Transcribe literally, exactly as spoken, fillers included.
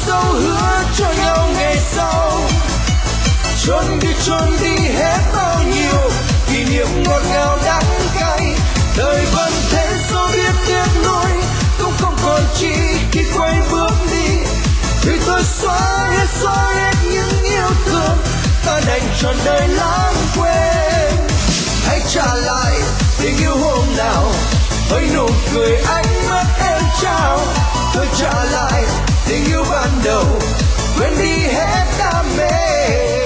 dấu hứa cho nhau ngày sau. Trốn đi trốn đi hết bao nhiêu kỷ niệm ngọt ngào đắng cay, đời vẫn thế số biết tiếc nuối, cũng không còn chi khi quay bước đi. Vì tôi xóa hết xóa hết những yêu thương, ta đành trọn đời lãng quên. Hãy trả lại tình yêu hôm nào, hỡi nụ cười ánh mắt em trao. Tôi trả lại tình yêu ban đầu, quên đi hết đam mê.